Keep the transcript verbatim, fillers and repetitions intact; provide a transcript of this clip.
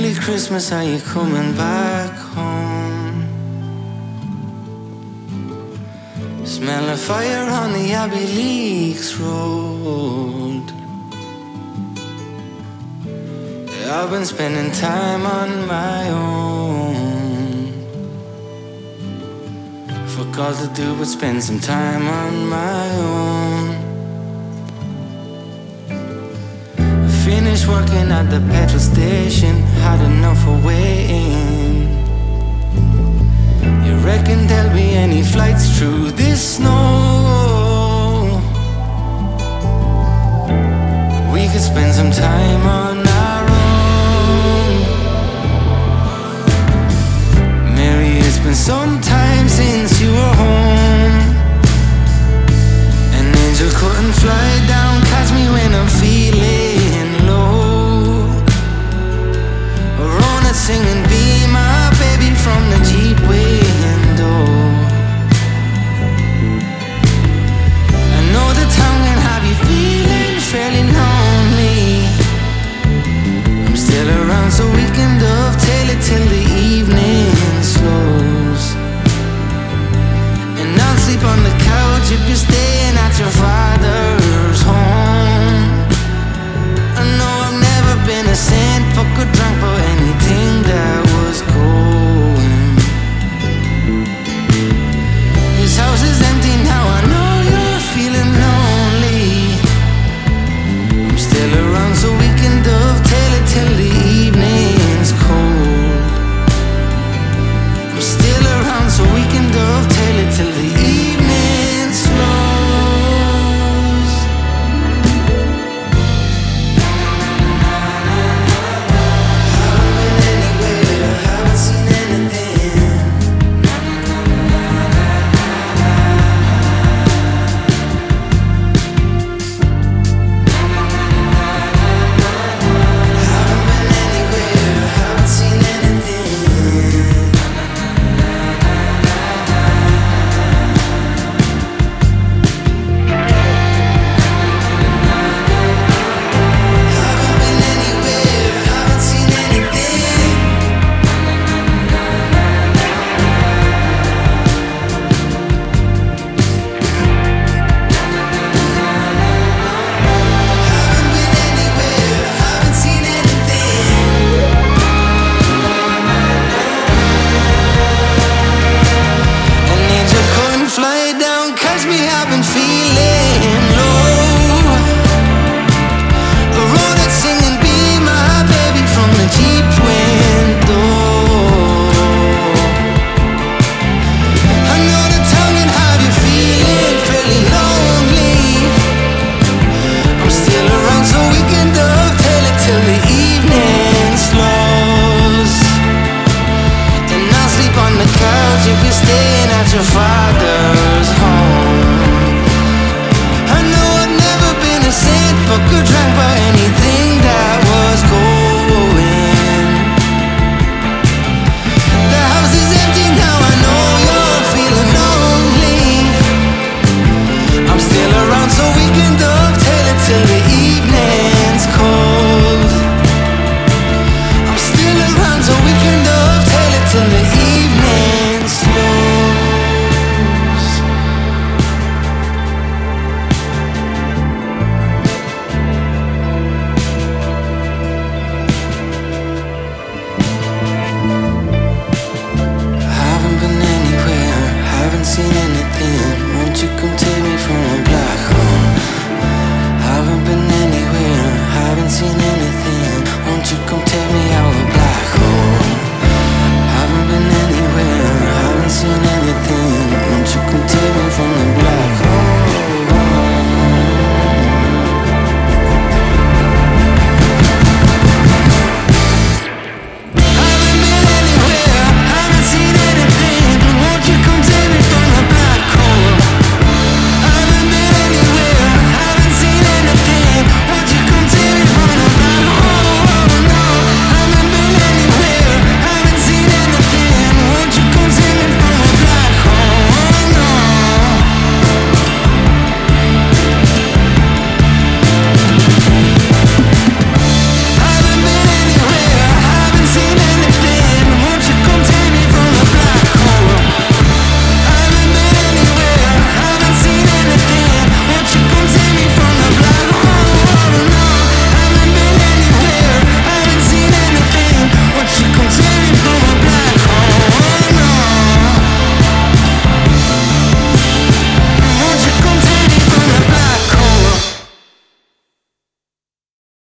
early Christmas, are you coming back home? Smell of fire on the Abbey Leaks Road. Yeah, I've been spending time on my own. Forgot to do but spend some time on my own. Finished working at the petrol station, had enough of waiting. You reckon there'll be any flights through this snow? We could spend some time on our own. Mary, it's been some time since you were home. An angel couldn't fly down, catch me when I'm feeling low. Rona singing Be My Baby from the Jeep window. I know the town can have you feeling fairly lonely. I'm still around so we can dovetail it till the evening slows. And I'll sleep on the couch if you're staying at your father's home. I know I've never been a saint, fuck or drunk for anything that was going. His house is empty now, I know you're feeling lonely. I'm still around so we can dovetail it till the evening's cold. I'm still around so we can dovetail it till the evening slows. Fly down, catch me, I've been feeling